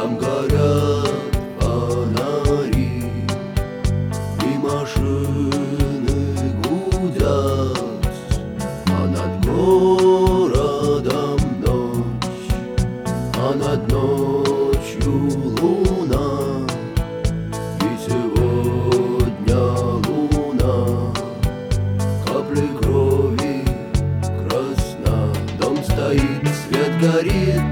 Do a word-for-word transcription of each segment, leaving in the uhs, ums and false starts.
Там горят фонари, и машины гудят, а над городом ночь, а над ночью луна. И сегодня луна капли крови красна. Дом стоит, свет горит,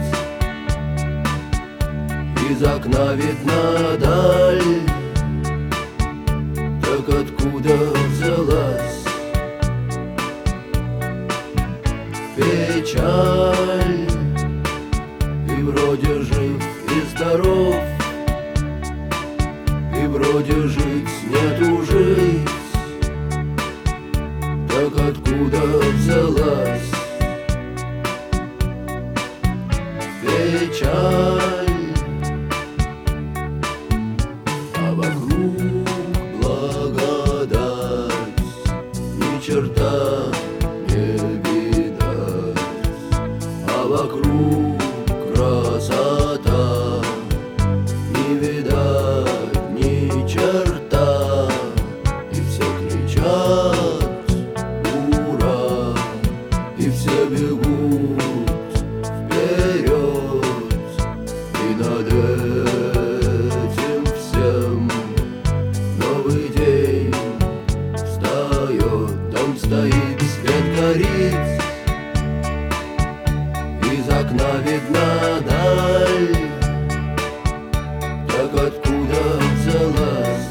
из окна видна даль. Так откуда взялась печаль? И вроде жив и здоров, и вроде жить нету жить. Так откуда взялась печаль? А вокруг благодать, ни черта не видать. А вокруг красота, не видать ни черта. И все кричат ура, и все бегут вперед. И над этим всем новый день встает. Дом стоит, свет горит, из окна видна даль. Так откуда взялась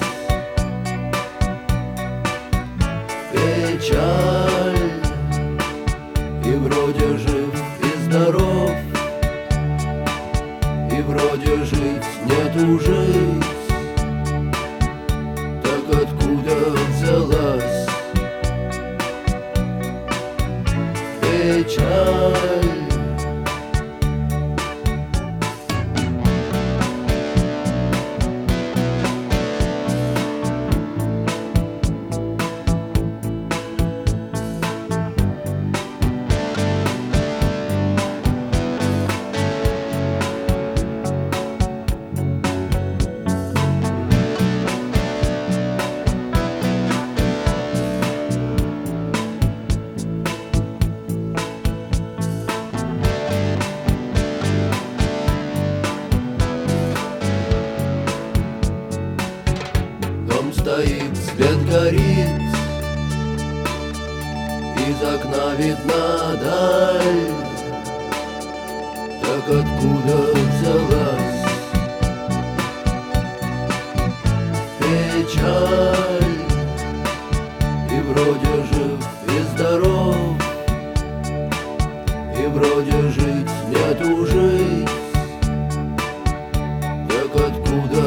печаль? И вроде жив и здоров, и вроде жить нету жить. Так откуда взялась печаль? Дом стоит, свет горит, из окна видна даль. Так откуда взялась печаль? И вроде жив и здоров, и вроде жить нету жить. Так откуда